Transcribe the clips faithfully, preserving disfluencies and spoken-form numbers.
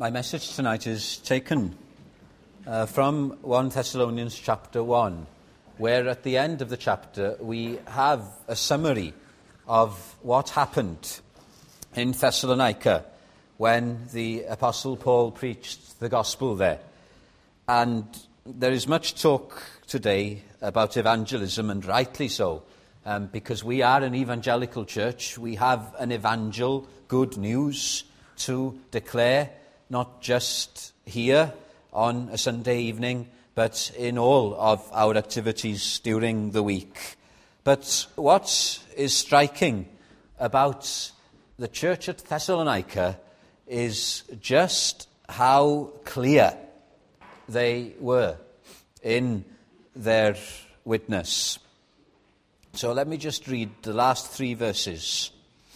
My message tonight is taken uh, from First Thessalonians chapter one, where at the end of the chapter we have a summary of what happened in Thessalonica when the Apostle Paul preached the gospel there. And there is much talk today about evangelism, and rightly so, um, because we are an evangelical church. We have an evangel, good news, to declare, not just here on a Sunday evening, but in all of our activities during the week. But what is striking about the church at Thessalonica is just how clear they were in their witness. So let me just read the last three verses.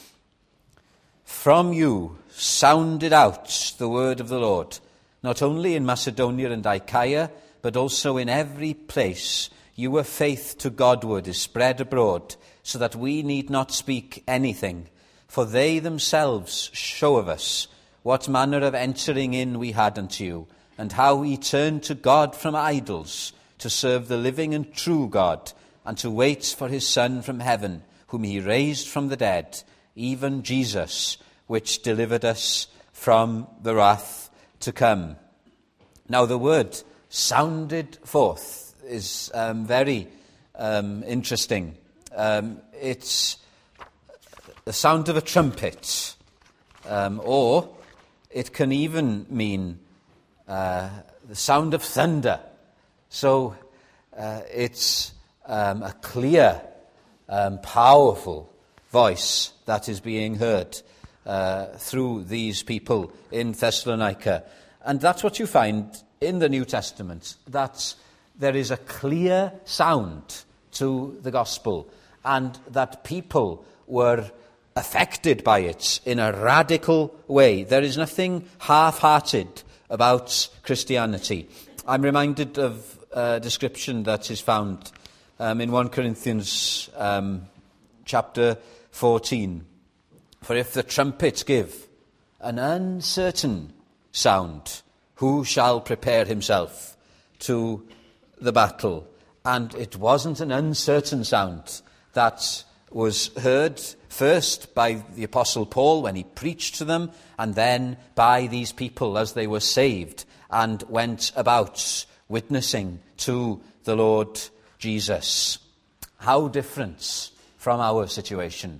From you sounded out the word of the Lord, not only in Macedonia and Achaia, but also in every place. Your faith to Godward is spread abroad, so that we need not speak anything. For they themselves show of us what manner of entering in we had unto you, and how we turned to God from idols, to serve the living and true God, and to wait for his Son from heaven, whom he raised from the dead, even Jesus, which delivered us from the wrath to come. Now the word sounded forth is um, very um, interesting. Um, it's the sound of a trumpet, um, or it can even mean uh, the sound of thunder. So uh, it's um, a clear, um, powerful voice that is being heard uh, through these people in Thessalonica. And that's what you find in the New Testament, that there is a clear sound to the gospel, and that people were affected by it in a radical way. There is nothing half-hearted about Christianity. I'm reminded of a description that is found um, in First Corinthians um, chapter fourteen. For if the trumpet give an uncertain sound, who shall prepare himself to the battle? And it wasn't an uncertain sound that was heard first by the Apostle Paul when he preached to them, and then by these people as they were saved and went about witnessing to the Lord Jesus. How different from our situation.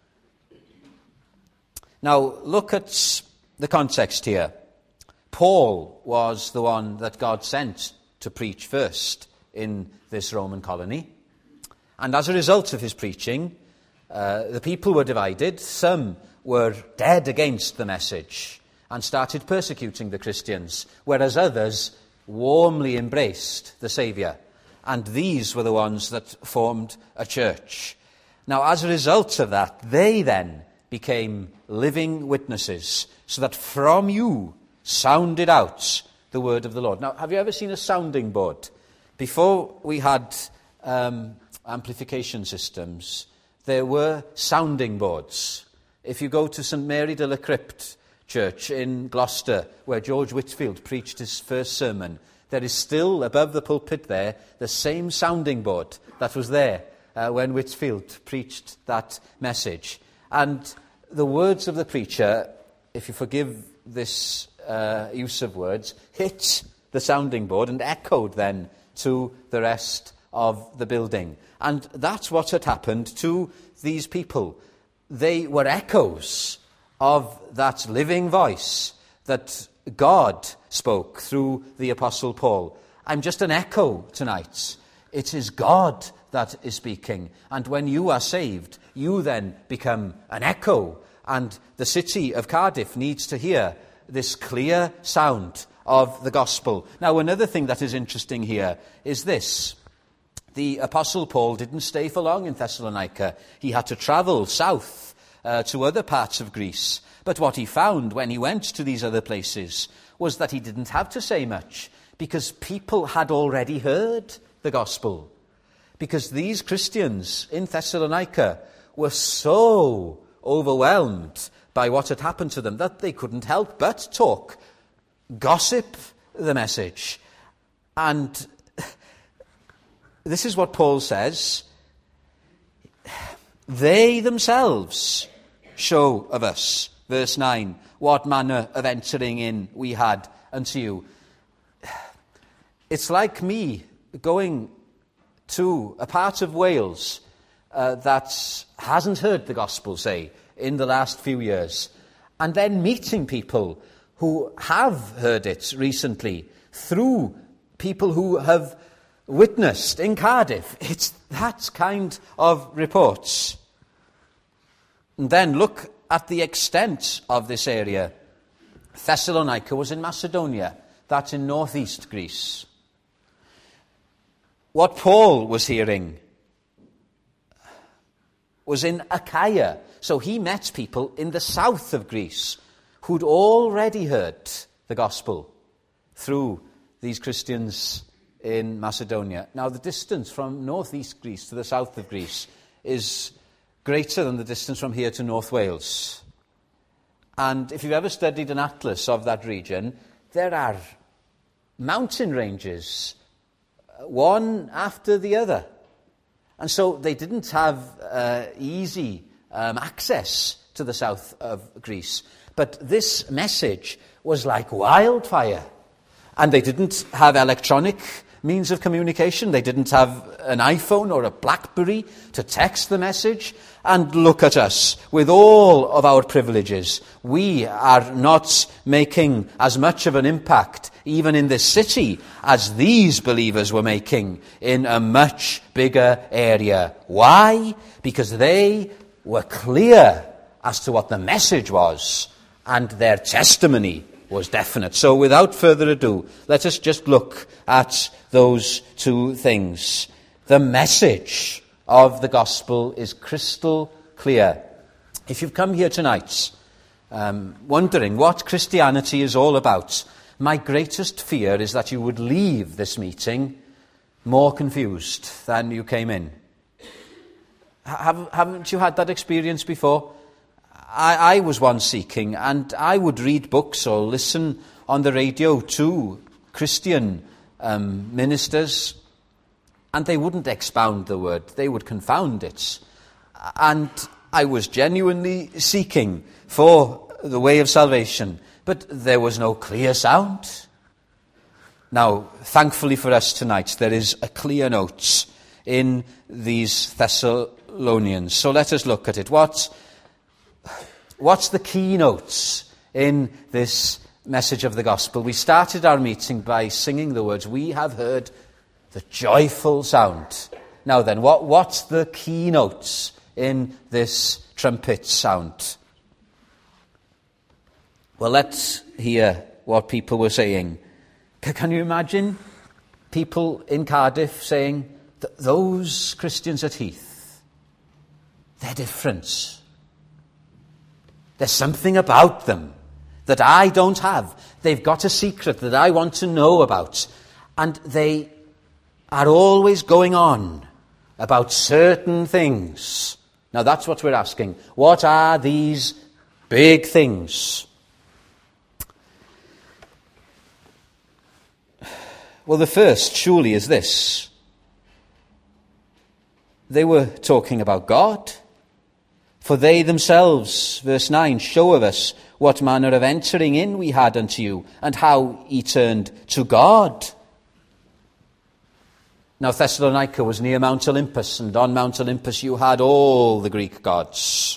Now, look at the context here. Paul was the one that God sent to preach first in this Roman colony. And as a result of his preaching, uh, the people were divided. Some were dead against the message and started persecuting the Christians, whereas others warmly embraced the Saviour. And these were the ones that formed a church. Now, as a result of that, they then became living witnesses, so that from you sounded out the word of the Lord. Now, have you ever seen a sounding board? Before we had um, amplification systems, there were sounding boards. If you go to Saint Mary de la Crypt Church in Gloucester, where George Whitfield preached his first sermon, there is still above the pulpit there the same sounding board that was there uh, when Whitfield preached that message. And the words of the preacher, if you forgive this uh, use of words, hit the sounding board and echoed then to the rest of the building. And that's what had happened to these people. They were echoes of that living voice that God spoke through the Apostle Paul. I'm just an echo tonight. It is God that is speaking. And when you are saved, you then become an echo. And the city of Cardiff needs to hear this clear sound of the gospel. Now, another thing that is interesting here is this. The Apostle Paul didn't stay for long in Thessalonica. He had to travel south uh, to other parts of Greece. But what he found when he went to these other places was that he didn't have to say much, because people had already heard the gospel. Because these Christians in Thessalonica were so overwhelmed by what had happened to them that they couldn't help but talk gossip the message. And this is what Paul says. They themselves show of us, verse nine, what manner of entering in we had unto you. It's like me going to a part of Wales uh, that hasn't heard the gospel, say, in the last few years, and then meeting people who have heard it recently through people who have witnessed in Cardiff. It's that kind of reports. And then look at the extent of this area. Thessalonica was in Macedonia. That's in northeast Greece. What Paul was hearing was in Achaia. So he met people in the south of Greece who'd already heard the gospel through these Christians in Macedonia. Now, the distance from northeast Greece to the south of Greece is greater than the distance from here to North Wales. And if you've ever studied an atlas of that region, there are mountain ranges, one after the other. And so they didn't have uh, easy um, access to the south of Greece. But this message was like wildfire. And they didn't have electronic means of communication. They didn't have an iPhone or a BlackBerry to text the message. And look at us, with all of our privileges. We are not making as much of an impact, even in this city, as these believers were making in a much bigger area. Why? Because they were clear as to what the message was, and their testimony was definite. So without further ado, let us just look at those two things. The message of the gospel is crystal clear. If you've come here tonight um, wondering what Christianity is all about, my greatest fear is that you would leave this meeting more confused than you came in. Have, haven't you had that experience before? I, I was once seeking, and I would read books or listen on the radio to Christian um, ministers, and they wouldn't expound the word, they would confound it. And I was genuinely seeking for the way of salvation, but there was no clear sound. Now, thankfully for us tonight, there is a clear note in these Thessalonians. So let us look at it. What, what's the keynotes in this message of the gospel? We started our meeting by singing the words, "We have heard the joyful sound." Now then, what, what's the keynotes in this trumpet sound? Well, let's hear what people were saying. Can you imagine people in Cardiff saying, those Christians at Heath, they're different. There's something about them that I don't have. They've got a secret that I want to know about. And they are always going on about certain things. Now that's what we're asking. What are these big things? Well, the first, surely, is this. They were talking about God. For they themselves, verse nine, show of us what manner of entering in we had unto you, and how ye turned to God. Now, Thessalonica was near Mount Olympus, and on Mount Olympus you had all the Greek gods.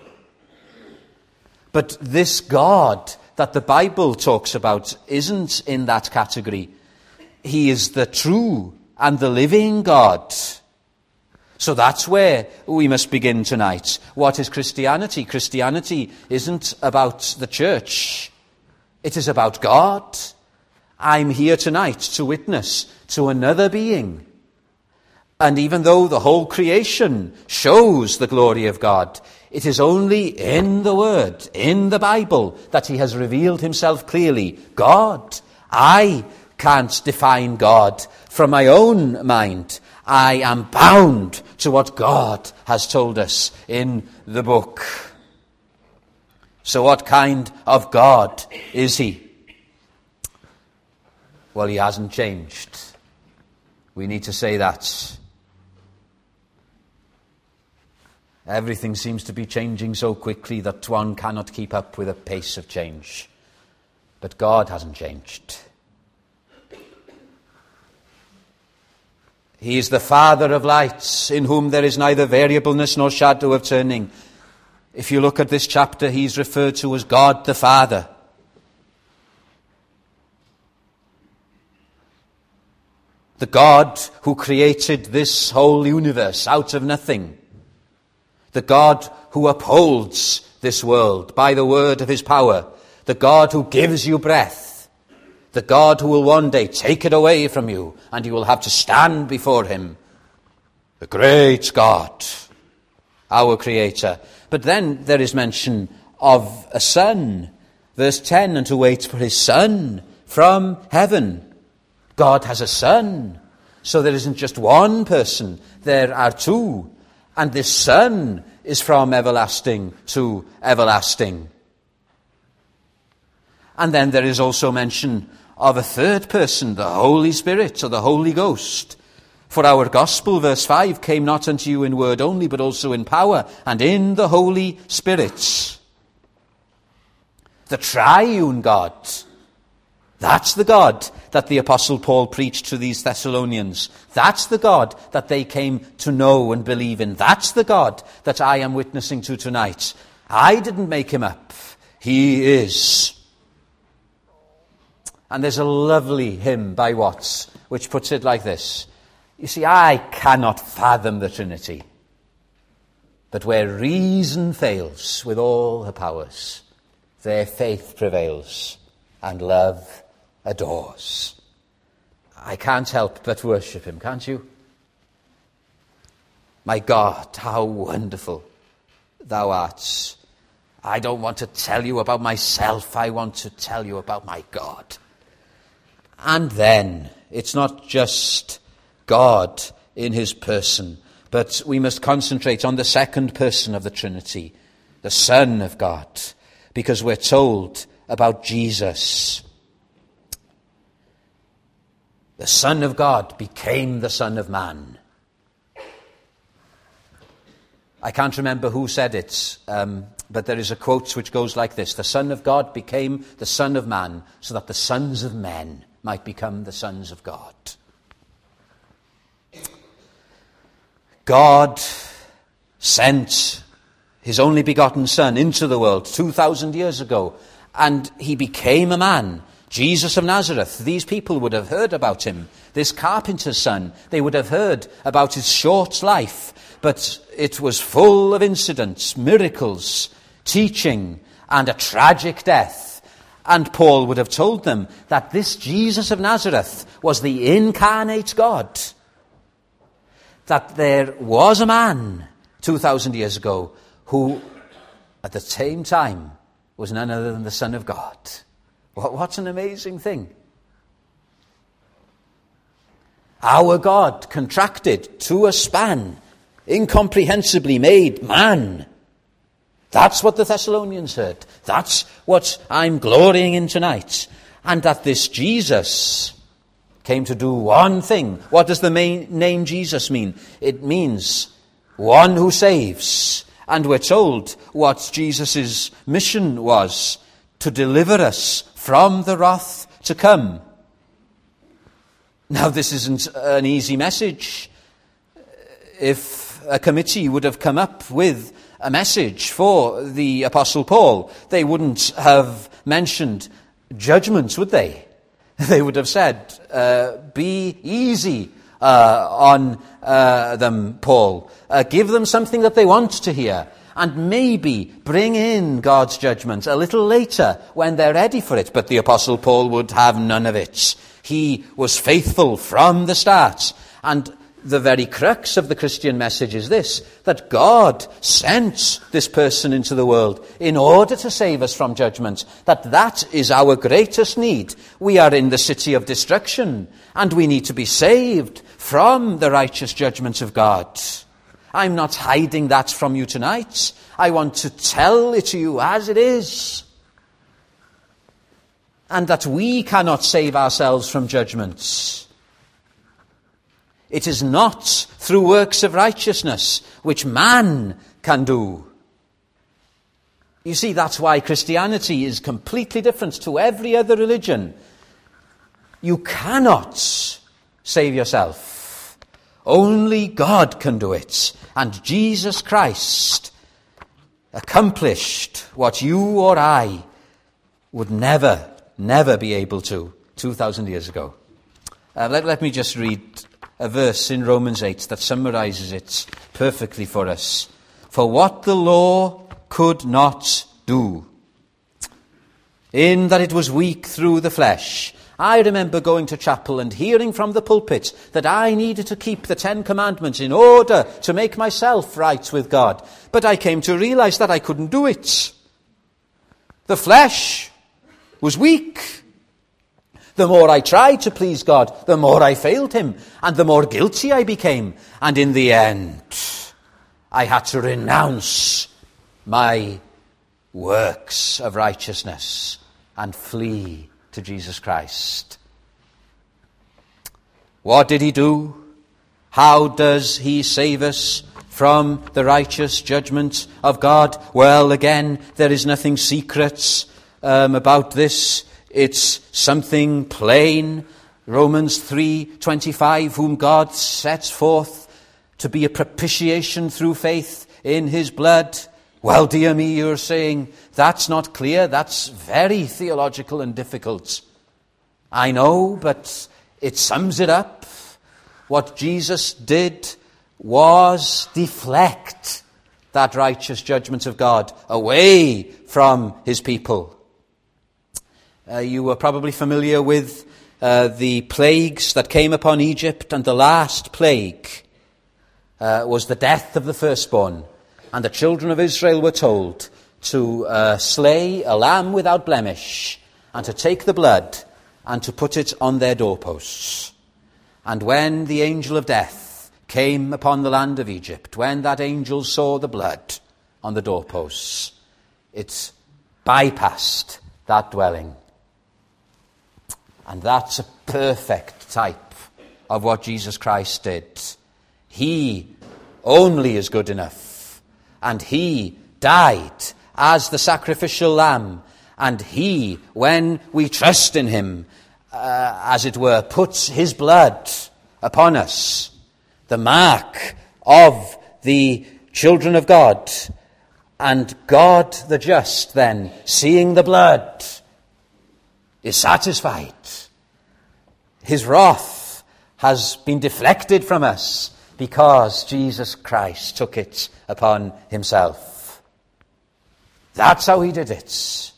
But this God that the Bible talks about isn't in that category. He is the true and the living God. So that's where we must begin tonight. What is Christianity? Christianity isn't about the church. It is about God. I'm here tonight to witness to another being. And even though the whole creation shows the glory of God, it is only in the Word, in the Bible, that he has revealed himself clearly. God. I can't define God from my own mind. I am bound to what God has told us in the book. So what kind of God is he? Well, he hasn't changed. We need to say that. Everything seems to be changing so quickly that one cannot keep up with the pace of change. But God hasn't changed. He is the Father of lights, in whom there is neither variableness nor shadow of turning. If you look at this chapter, he's referred to as God the Father. The God who created this whole universe out of nothing. The God who upholds this world by the word of his power. The God who gives you breath. The God who will one day take it away from you, and you will have to stand before him. The great God, our Creator. But then there is mention of a Son. Verse ten, and to wait for his Son from heaven. God has a Son. So there isn't just one person, there are two. And this Son is from everlasting to everlasting. And then there is also mention of a third person, the Holy Spirit, or the Holy Ghost. For our gospel, verse five, came not unto you in word only, but also in power, and in the Holy Spirit. The triune God. That's the God that the Apostle Paul preached to these Thessalonians. That's the God that they came to know and believe in. That's the God that I am witnessing to tonight. I didn't make him up. He is. And there's a lovely hymn by Watts which puts it like this. You see, I cannot fathom the Trinity. But where reason fails with all her powers, there faith prevails and love adores. I can't help but worship him, can't you? My God, how wonderful thou art. I don't want to tell you about myself. I want to tell you about my God. And then, it's not just God in his person, but we must concentrate on the second person of the Trinity, the Son of God, because we're told about Jesus. The Son of God became the Son of Man. I can't remember who said it, um, but there is a quote which goes like this. The Son of God became the Son of Man so that the sons of men might become the sons of God. God sent his only begotten Son into the world two thousand years ago, and he became a man. Jesus of Nazareth, these people would have heard about him. This carpenter's son, they would have heard about his short life, but it was full of incidents, miracles, teaching, and a tragic death. And Paul would have told them that this Jesus of Nazareth was the incarnate God. That there was a man two thousand years ago who, at the same time, was none other than the Son of God. What an amazing thing. Our God contracted to a span, incomprehensibly made man. That's what the Thessalonians heard. That's what I'm glorying in tonight. And that this Jesus came to do one thing. What does the main name Jesus mean? It means one who saves. And we're told what Jesus' mission was: to deliver us from the wrath to come. Now, this isn't an easy message. If a committee would have come up with a message for the Apostle Paul, they wouldn't have mentioned judgments, would they? They would have said, uh, be easy uh, on uh, them, Paul. Uh, give them something that they want to hear. And maybe bring in God's judgment a little later when they're ready for it. But the Apostle Paul would have none of it. He was faithful from the start. And the very crux of the Christian message is this, that God sent this person into the world in order to save us from judgment, that that is our greatest need. We are in the city of destruction, and we need to be saved from the righteous judgment of God. I'm not hiding that from you tonight. I want to tell it to you as it is. and that we cannot save ourselves from judgments. It is not through works of righteousness which man can do. You see, that's why Christianity is completely different to every other religion. You cannot save yourself. Only God can do it. And Jesus Christ accomplished what you or I would never, never be able to two thousand years ago. Uh, let, let me just read a verse in Romans eight that summarizes it perfectly for us. For what the law could not do, in that it was weak through the flesh. I remember going to chapel and hearing from the pulpit that I needed to keep the Ten Commandments in order to make myself right with God. But I came to realize that I couldn't do it. The flesh was weak. The more I tried to please God, the more I failed him, and the more guilty I became. And in the end, I had to renounce my works of righteousness and flee to Jesus Christ. What did he do? How does he save us from the righteous judgment of God? Well, again, there is nothing secret um, about this. It's something plain. Romans three twenty-five, whom God sets forth to be a propitiation through faith in his blood. Well, dear me, you're saying, that's not clear. That's very theological and difficult. I know, but it sums it up. What Jesus did was deflect that righteous judgment of God away from his people. Uh, you were probably familiar with uh, the plagues that came upon Egypt, and the last plague uh, was the death of the firstborn. And the children of Israel were told to uh, slay a lamb without blemish, and to take the blood and to put it on their doorposts. And when the angel of death came upon the land of Egypt, when that angel saw the blood on the doorposts, it bypassed that dwelling. And that's a perfect type of what Jesus Christ did. He only is good enough. And he died as the sacrificial lamb. And he, when we trust in him, uh, as it were, puts his blood upon us. The mark of the children of God. And God the just, then, seeing the blood, is satisfied. His wrath has been deflected from us, because Jesus Christ took it upon himself. That's how he did it.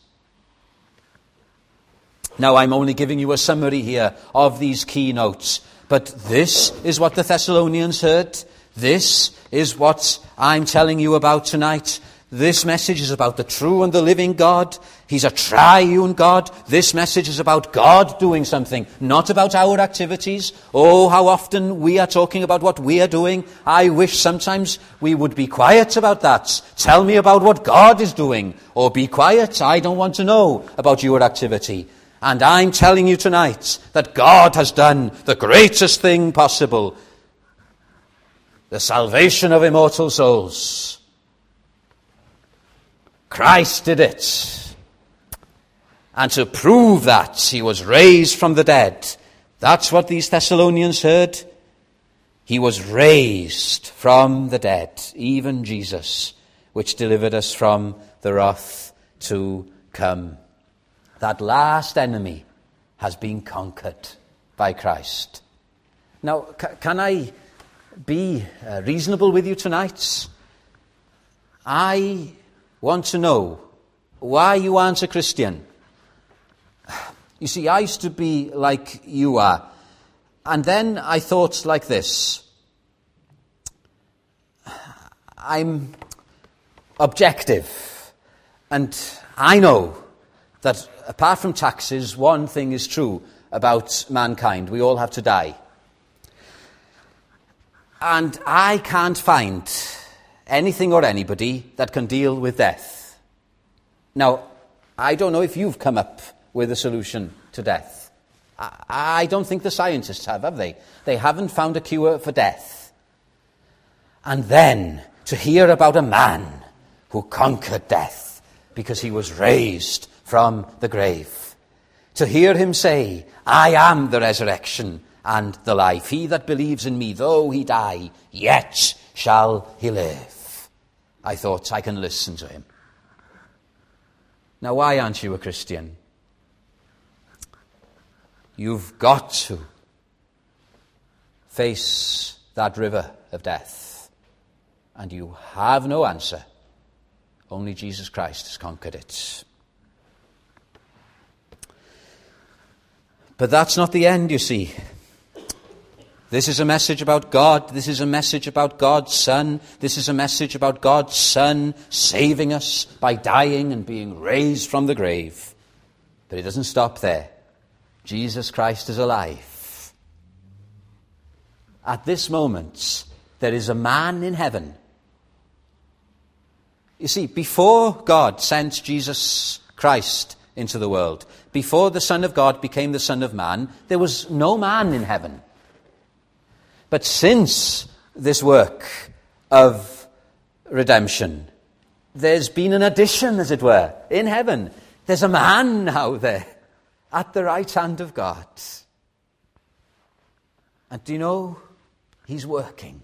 Now, I'm only giving you a summary here of these keynotes, but this is what the Thessalonians heard. This is what I'm telling you about tonight. This message is about the true and the living God. He's a triune God. This message is about God doing something, not about our activities. Oh, how often we are talking about what we are doing. I wish sometimes we would be quiet about that. Tell me about what God is doing. Or be quiet. I don't want to know about your activity. And I'm telling you tonight that God has done the greatest thing possible. The salvation of immortal souls. Christ did it. And to prove that, he was raised from the dead. That's what these Thessalonians heard. He was raised from the dead, even Jesus, which delivered us from the wrath to come. That last enemy has been conquered by Christ. Now, ca- can I be uh, reasonable with you tonight? I want to know why you aren't a Christian. You see, I used to be like you are. And then I thought like this. I'm objective. And I know that apart from taxes, one thing is true about mankind. We all have to die. And I can't find anything or anybody that can deal with death. Now, I don't know if you've come up with a solution to death. I, I don't think the scientists have, have they? They haven't found a cure for death. And then to hear about a man who conquered death because he was raised from the grave. To hear him say, I am the resurrection and the life. He that believes in me, though he die, yet shall he live. I thought, I can listen to him. Now, why aren't you a Christian? You've got to face that river of death, and you have no answer. Only Jesus Christ has conquered it. But that's not the end, you see. This is a message about God. This is a message about God's Son. This is a message about God's Son saving us by dying and being raised from the grave. But it doesn't stop there. Jesus Christ is alive. At this moment, there is a man in heaven. You see, before God sent Jesus Christ into the world, before the Son of God became the Son of Man, there was no man in heaven. But since this work of redemption, there's been an addition, as it were, in heaven. There's a man now there at the right hand of God. And do you know, he's working.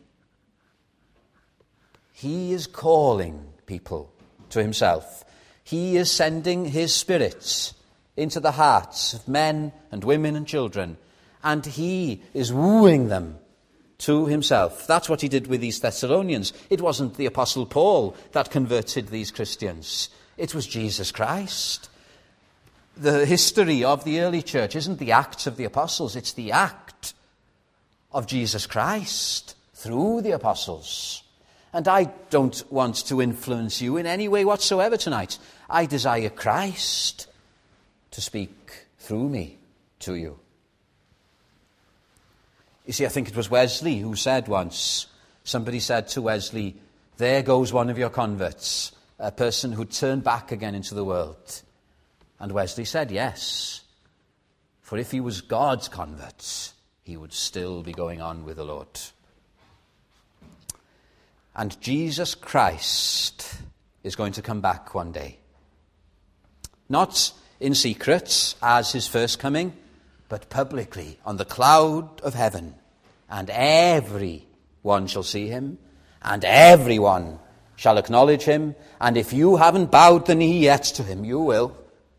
He is calling people to himself. He is sending his Spirit into the hearts of men and women and children, and he is wooing them to himself. That's what he did with these Thessalonians. It wasn't the Apostle Paul that converted these Christians. It was Jesus Christ. The history of the early church isn't the Acts of the Apostles, it's the act of Jesus Christ through the apostles. And I don't want to influence you in any way whatsoever tonight. I desire Christ to speak through me to you. You see, I think it was Wesley who said once, somebody said to Wesley, there goes one of your converts, a person who turned back again into the world. And Wesley said, yes, for if he was God's convert, he would still be going on with the Lord. And Jesus Christ is going to come back one day. Not in secret as his first coming, but publicly on the cloud of heaven. And everyone shall see him, and everyone shall acknowledge him. And if you haven't bowed the knee yet to him, you will.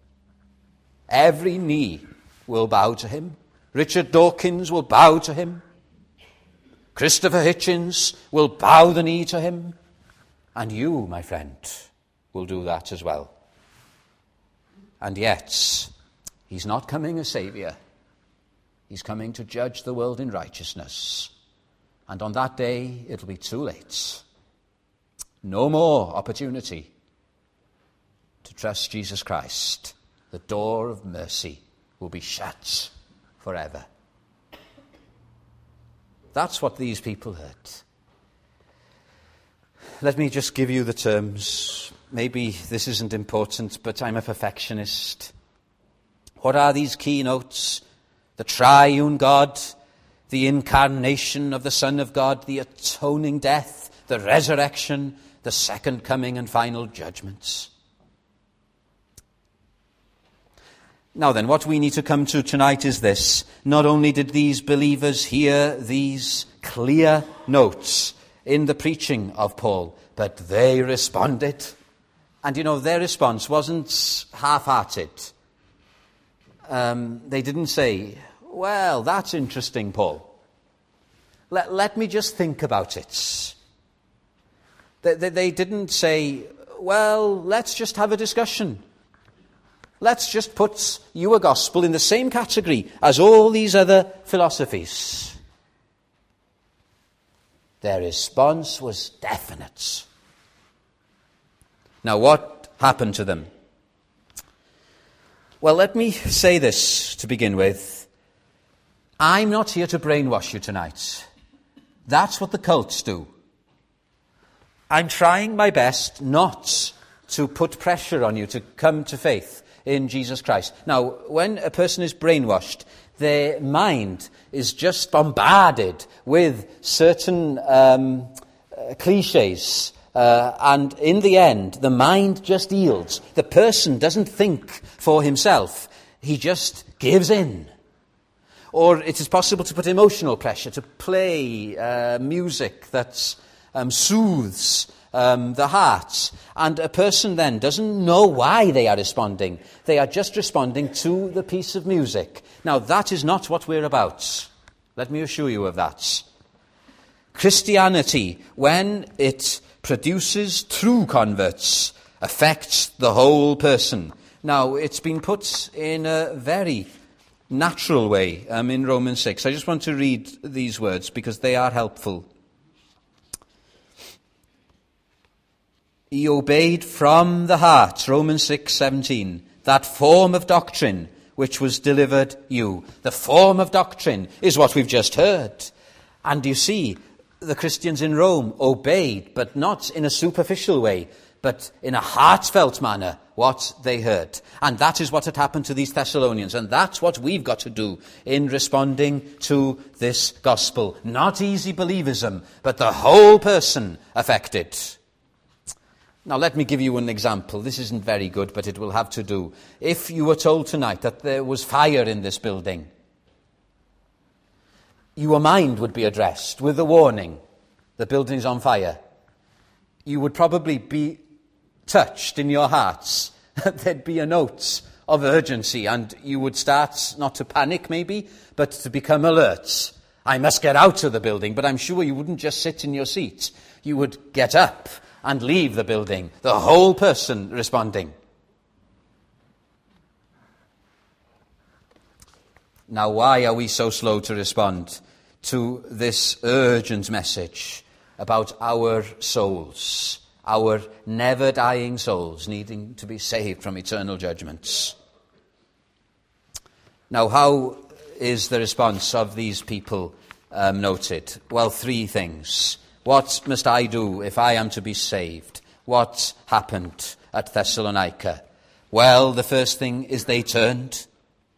Every knee will bow to him. Richard Dawkins will bow to him. Christopher Hitchens will bow the knee to him. And you, my friend, will do that as well. And yet, he's not coming as Saviour. He's coming to judge the world in righteousness. And on that day, it'll be too late. No more opportunity to trust Jesus Christ. The door of mercy will be shut forever. That's what these people heard. Let me just give you the terms. Maybe this isn't important, but I'm a perfectionist. What are these keynotes? The triune God, the incarnation of the Son of God, the atoning death, the resurrection, the second coming and final judgments. Now then, what we need to come to tonight is this. Not only did these believers hear these clear notes in the preaching of Paul, but they responded. And you know, their response wasn't half-hearted. Um, they didn't say, well, that's interesting, Paul. Let, let me just think about it. They, they, they didn't say, well, let's just have a discussion. Let's just put your gospel in the same category as all these other philosophies. Their response was definite. Now, what happened to them? Well, let me say this to begin with. I'm not here to brainwash you tonight. That's what the cults do. I'm trying my best not to put pressure on you to come to faith. in Jesus Christ. Now, when a person is brainwashed, their mind is just bombarded with certain um, uh, cliches. Uh, and in the end, the mind just yields. The person doesn't think for himself. He just gives in. Or it is possible to put emotional pressure, to play uh, music that um, soothes um, the heart. And a person then doesn't know why they are responding. They are just responding to the piece of music. Now, that is not what we're about. Let me assure you of that. Christianity, when it produces true converts, affects the whole person. Now, it's been put in a very natural way um, in Romans six. I just want to read these words because they are helpful. He obeyed from the heart, Romans six seventeen, that form of doctrine which was delivered you. The form of doctrine is what we've just heard. And you see, the Christians in Rome obeyed, but not in a superficial way, but in a heartfelt manner, what they heard. And that is what had happened to these Thessalonians. And that's what we've got to do in responding to this gospel. Not easy believism, but the whole person affected. Now, let me give you an example. This isn't very good, but it will have to do. If you were told tonight that there was fire in this building, your mind would be addressed with the warning, the building's on fire. You would probably be touched in your hearts. There'd be a note of urgency, and you would start not to panic maybe, but to become alert. I must get out of the building, but I'm sure you wouldn't just sit in your seat. You would get up and leave the building, the whole person responding. Now, why are we so slow to respond to this urgent message about our souls, our never-dying souls needing to be saved from eternal judgments? Now, how is the response of these people um, noted? Well, three things. What must I do if I am to be saved? What happened at Thessalonica? Well, the first thing is they turned.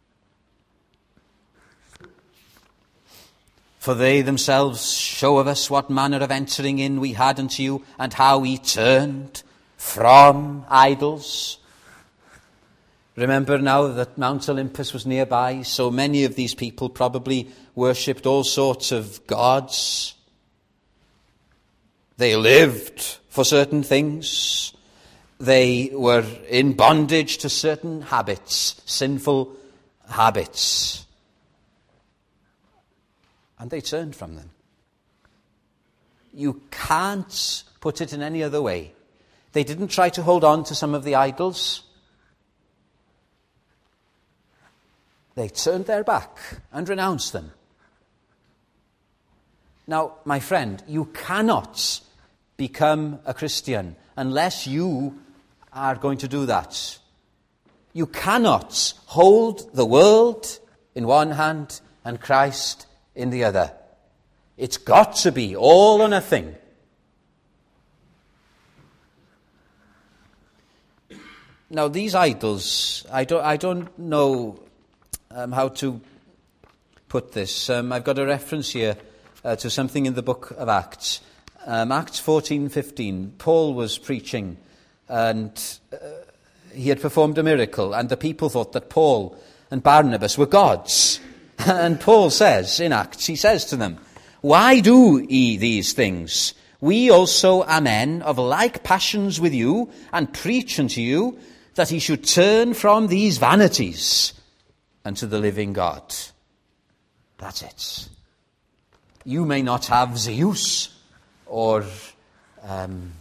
For they themselves show of us what manner of entering in we had unto you, and how we turned from idols. Remember now that Mount Olympus was nearby, so many of these people probably worshipped all sorts of gods. They lived for certain things. They were in bondage to certain habits, sinful habits. And they turned from them. You can't put it in any other way. They didn't try to hold on to some of the idols. They turned their back and renounced them. Now, my friend, you cannot become a Christian unless you are going to do that. You cannot hold the world in one hand and Christ in the other. It's got to be all or nothing. Now, these idols, I don't, I don't know um, how to put this. Um, I've got a reference here uh, to something in the book of Acts. Um, Acts fourteen fifteen. Paul was preaching, and uh, he had performed a miracle, and the people thought that Paul and Barnabas were gods. And Paul says in Acts, he says to them, "Why do ye these things? We also are men of like passions with you, and preach unto you that he should turn from these vanities unto the living God." That's it. You may not have Zeus or um,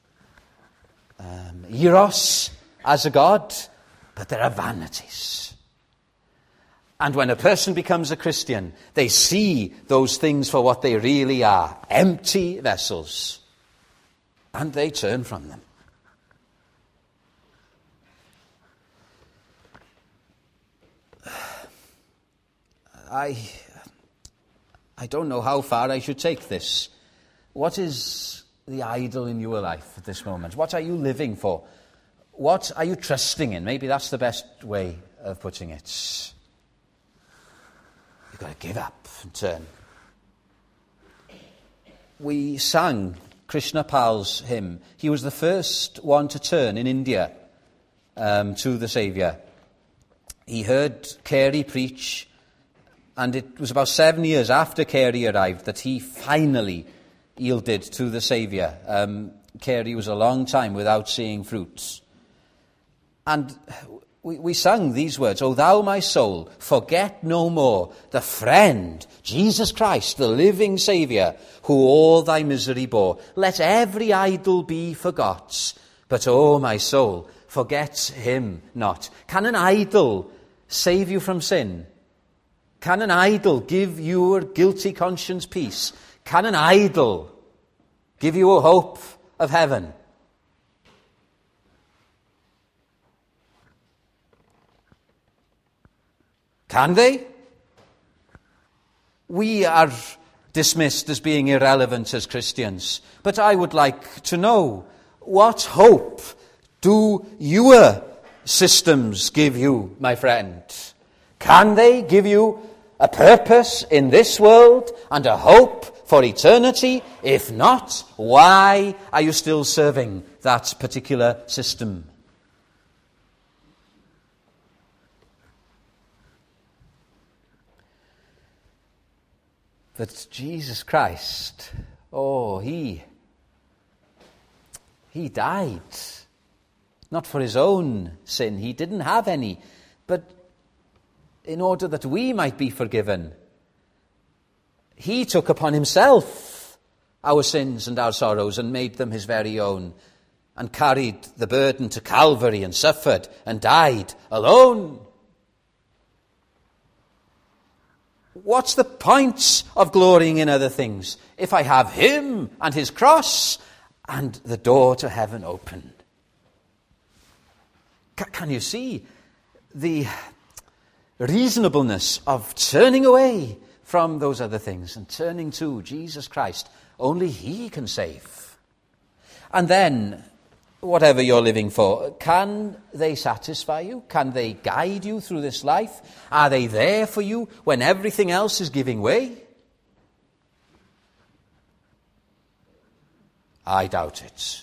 um, Eros as a god, but there are vanities. And when a person becomes a Christian, they see those things for what they really are, empty vessels, and they turn from them. I, I don't know how far I should take this. What is the idol in your life at this moment? What are you living for? what are you trusting in? Maybe that's the best way of putting it. You've got to give up and turn. We sang Krishna Pal's hymn. He was the first one to turn in India um, to the Saviour. He heard Carey preach, and it was about seven years after Carey arrived that he finally yielded to the Saviour. Um, Carey was a long time without seeing fruits. And we, we sang these words, O thou my soul, forget no more the friend, Jesus Christ, the living Saviour, who all thy misery bore. Let every idol be forgot, but O my soul, forget him not. Can an idol save you from sin? Can an idol give your guilty conscience peace? Can an idol give you a hope of heaven? Can they? We are dismissed as being irrelevant as Christians, but I would like to know, what hope do your systems give you, my friend? Can they give you a purpose in this world and a hope for eternity? If not, why are you still serving that particular system? But Jesus Christ, oh, he, he died. Not for his own sin, he didn't have any, but in order that we might be forgiven. He took upon himself our sins and our sorrows and made them his very own, and carried the burden to Calvary and suffered and died alone. What's the point of glorying in other things if I have him and his cross and the door to heaven open? C- can you see the reasonableness of turning away from those other things and turning to Jesus Christ? Only he can save. And then, whatever you're living for, can they satisfy you? Can they guide you through this life? Are they there for you when everything else is giving way? I doubt it.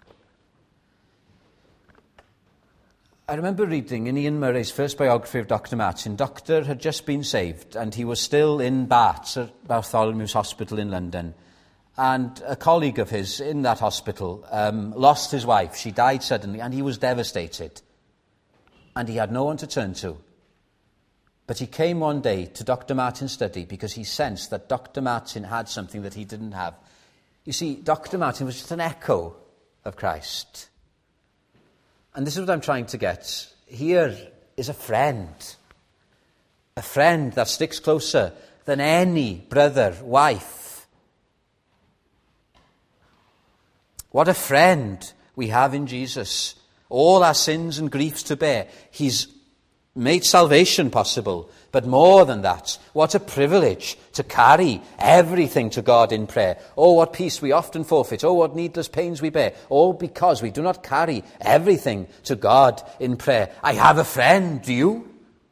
I remember reading in Ian Murray's first biography of Doctor Martin. Doctor had just been saved, and he was still in Barts at Bartholomew's Hospital in London. And a colleague of his in that hospital um, lost his wife. She died suddenly, and he was devastated. And he had no one to turn to. But he came one day to Doctor Martin's study because he sensed that Doctor Martin had something that he didn't have. You see, Doctor Martin was just an echo of Christ. And this is what I'm trying to get. Here is a friend. A friend that sticks closer than any brother, wife. What a friend we have in Jesus. All our sins and griefs to bear. He's made salvation possible. But more than that, what a privilege to carry everything to God in prayer. Oh, what peace we often forfeit. Oh, what needless pains we bear. All because we do not carry everything to God in prayer. I have a friend, do you?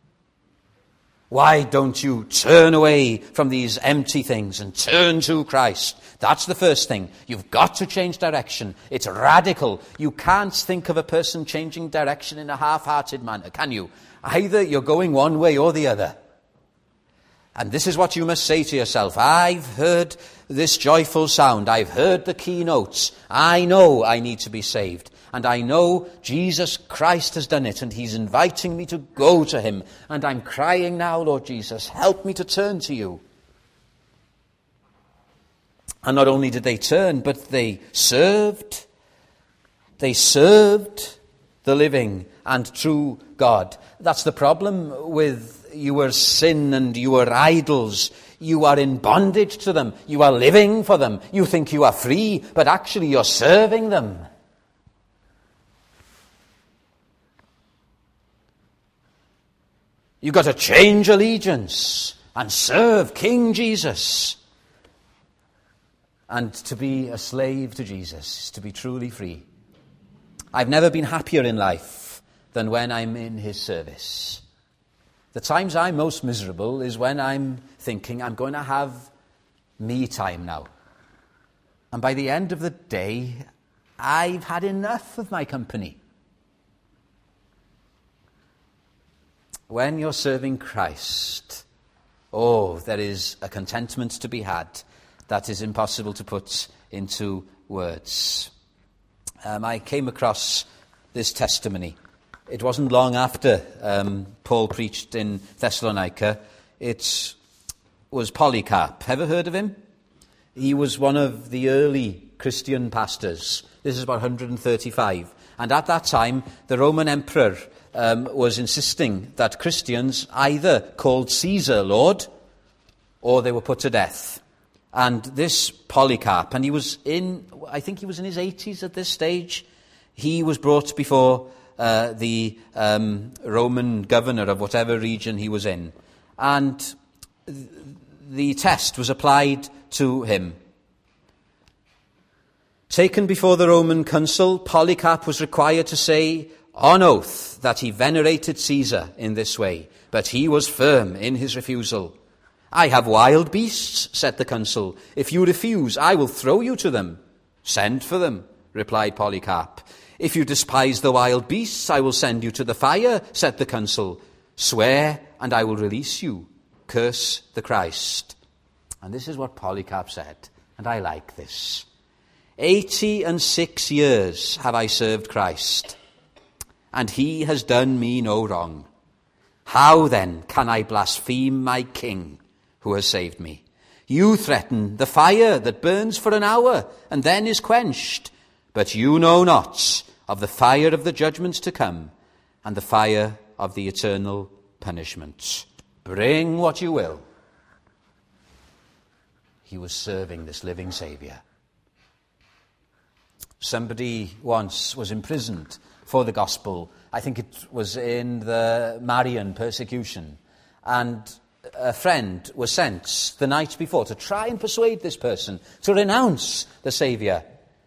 Why don't you turn away from these empty things and turn to Christ? That's the first thing. You've got to change direction. It's radical. You can't think of a person changing direction in a half-hearted manner, can you? Either you're going one way or the other. And this is what you must say to yourself. I've heard this joyful sound. I've heard the keynotes. I know I need to be saved. And I know Jesus Christ has done it, and he's inviting me to go to him. And I'm crying now, Lord Jesus, help me to turn to you. And not only did they turn, but they served. They served the living and true God. That's the problem with your sin and your idols. You are in bondage to them. You are living for them. You think you are free, but actually you're serving them. You've got to change allegiance and serve King Jesus. And to be a slave to Jesus is to be truly free. I've never been happier in life than when I'm in his service. The times I'm most miserable is when I'm thinking I'm going to have me time now. And by the end of the day, I've had enough of my company. When you're serving Christ, oh, there is a contentment to be had that is impossible to put into words. Um, I came across this testimony. It wasn't long after um, Paul preached in Thessalonica. It was Polycarp. Ever heard of him? He was one of the early Christian pastors. This is about one hundred thirty-five. And at that time, the Roman emperor um, was insisting that Christians either called Caesar Lord or they were put to death. And this Polycarp, and he was in, I think he was in his eighties at this stage, he was brought before uh, the um, Roman governor of whatever region he was in. And th- the test was applied to him. Taken before the Roman consul, Polycarp was required to say on oath that he venerated Caesar in this way, but he was firm in his refusal. I have wild beasts, said the consul. If you refuse, I will throw you to them. Send for them, replied Polycarp. If you despise the wild beasts, I will send you to the fire, said the consul. Swear, and I will release you. Curse the Christ. And this is what Polycarp said, and I like this. Eighty and six years have I served Christ, and he has done me no wrong. How then can I blaspheme my king who has saved me? You threaten the fire that burns for an hour and then is quenched, but you know not of the fire of the judgment to come and the fire of the eternal punishment. Bring what you will. He was serving this living Saviour. Somebody once was imprisoned for the gospel. I think it was in the Marian persecution. And a friend was sent the night before to try and persuade this person to renounce the Saviour.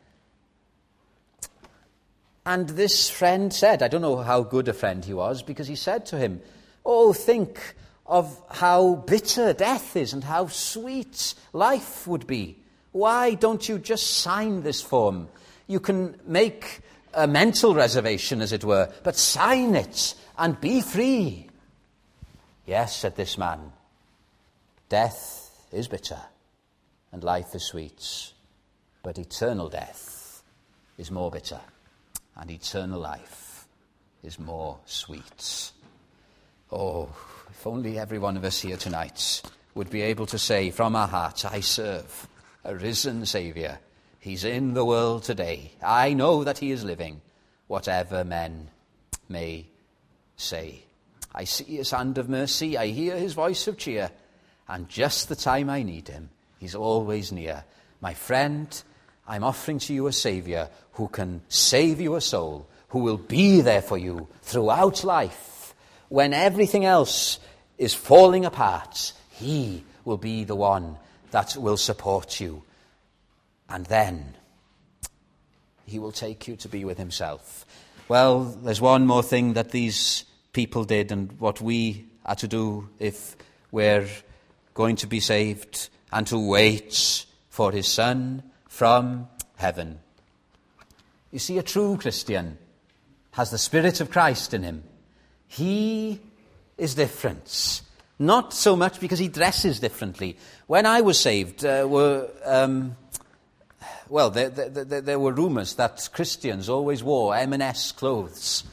And this friend said, I don't know how good a friend he was, because he said to him, oh, think of how bitter death is and how sweet life would be. Why don't you just sign this form? You can make a mental reservation, as it were, but sign it and be free. Yes, said this man, death is bitter and life is sweet, but eternal death is more bitter and eternal life is more sweet. Oh, if only every one of us here tonight would be able to say from our hearts, I serve a risen Saviour. He's in the world today. I know that he is living, whatever men may say. I see his hand of mercy, I hear his voice of cheer, and just the time I need him, he's always near. My friend, I'm offering to you a Saviour who can save your soul, who will be there for you throughout life. When everything else is falling apart, he will be the one that will support you. And then he will take you to be with himself. Well, there's one more thing that these people did, and what we are to do if we're going to be saved, and to wait for his Son from heaven. You see, a true Christian has the Spirit of Christ in him. He is different. Not so much because he dresses differently. When I was saved, uh, were... Um, Well, there, there, there were rumours that Christians always wore M and S clothes.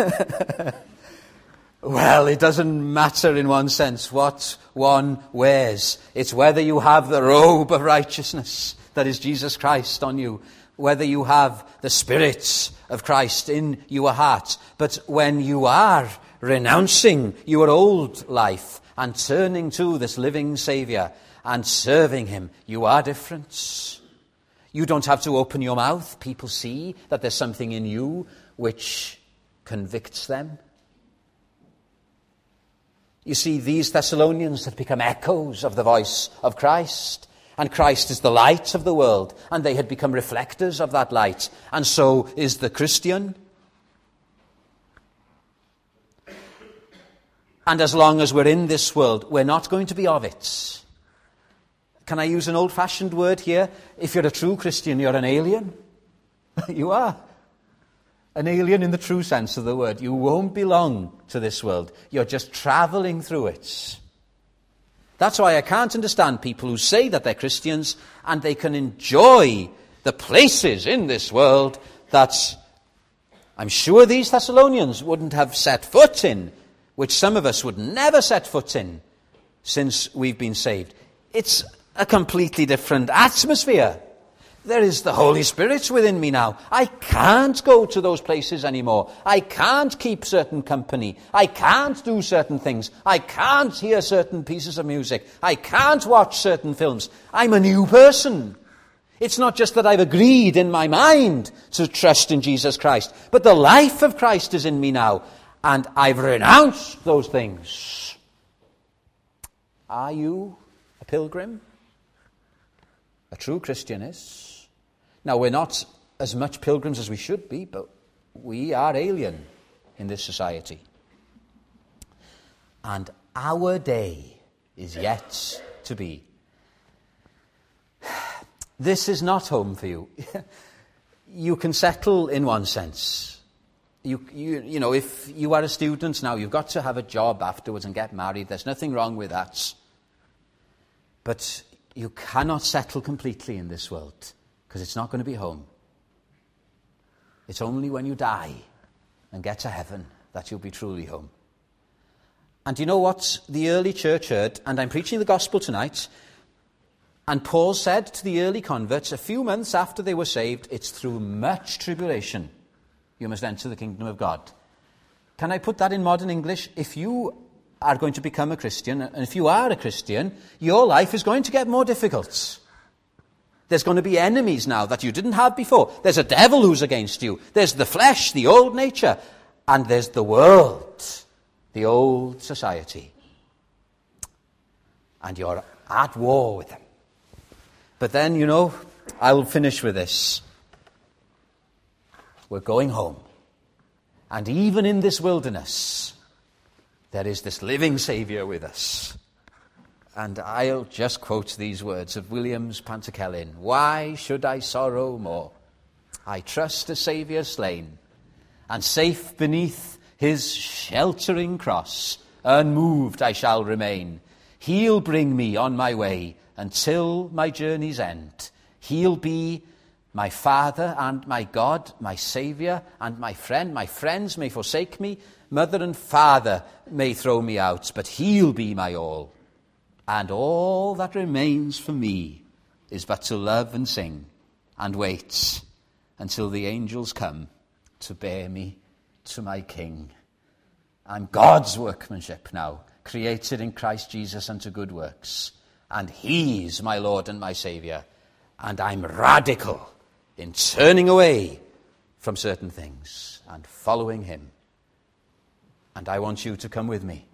Well, it doesn't matter in one sense what one wears. It's whether you have the robe of righteousness, that is Jesus Christ, on you, whether you have the Spirit of Christ in your heart. But when you are renouncing your old life and turning to this living Saviour and serving him, you are different. You don't have to open your mouth. People see that there's something in you which convicts them. You see, these Thessalonians had become echoes of the voice of Christ, and Christ is the light of the world, and they had become reflectors of that light. And so is the Christian. And as long as we're in this world, we're not going to be of it. Can I use an old-fashioned word here? If you're a true Christian, you're an alien. You are. An alien in the true sense of the word. You won't belong to this world. You're just traveling through it. That's why I can't understand people who say that they're Christians and they can enjoy the places in this world that I'm sure these Thessalonians wouldn't have set foot in, which some of us would never set foot in since we've been saved. It's a completely different atmosphere. There is the Holy Spirit within me now. I can't go to those places anymore. I can't keep certain company. I can't do certain things. I can't hear certain pieces of music. I can't watch certain films. I'm a new person. It's not just that I've agreed in my mind to trust in Jesus Christ, but the life of Christ is in me now, and I've renounced those things. Are you a pilgrim? A true Christian is. Now, we're not as much pilgrims as we should be, but we are alien in this society. And our day is yet to be. This is not home for you. You can settle in one sense. You, you, you know, if you are a student now, you've got to have a job afterwards and get married. There's nothing wrong with that. But you cannot settle completely in this world, because it's not going to be home. It's only when you die and get to heaven that you'll be truly home. And you know what the early church heard? And I'm preaching the gospel tonight. And Paul said to the early converts, a few months after they were saved, it's through much tribulation you must enter the kingdom of God. Can I put that in modern English? If you are going to become a Christian, and if you are a Christian, your life is going to get more difficult. There's going to be enemies now that you didn't have before. There's a devil who's against you. There's the flesh, the old nature. And there's the world, the old society. And you're at war with them. But then, you know, I will finish with this. We're going home. And even in this wilderness, there is this living Saviour with us. And I'll just quote these words of Williams Pantycelyn. Why should I sorrow more? I trust a Saviour slain, and safe beneath his sheltering cross, unmoved I shall remain. He'll bring me on my way until my journey's end. He'll be my Father and my God, my Saviour and my friend. My friends may forsake me, mother and father may throw me out, but he'll be my all. And all that remains for me is but to love and sing and wait until the angels come to bear me to my King. I'm God's workmanship now, created in Christ Jesus unto good works. And he's my Lord and my Saviour. And I'm radical in turning away from certain things and following him. And I want you to come with me.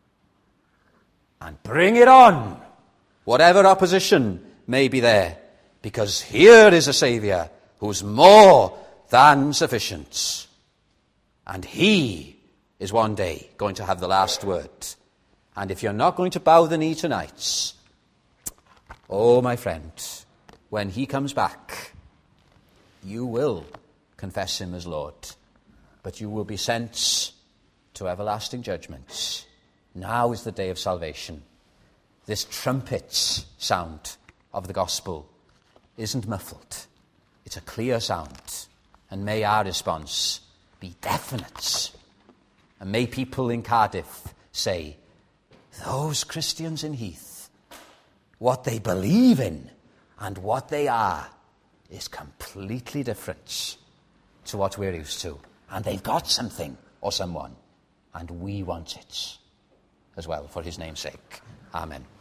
And bring it on, whatever opposition may be there, because here is a Saviour who's more than sufficient. And he is one day going to have the last word. And if you're not going to bow the knee tonight, oh, my friend, when he comes back, you will confess him as Lord, but you will be sent to everlasting judgment. Now is the day of salvation. This trumpet sound of the gospel isn't muffled. It's a clear sound. And may our response be definite. And may people in Cardiff say, those Christians in Heath, what they believe in and what they are is completely different to what we're used to. And they've got something or someone, and we want it as well, for his name's sake. Amen.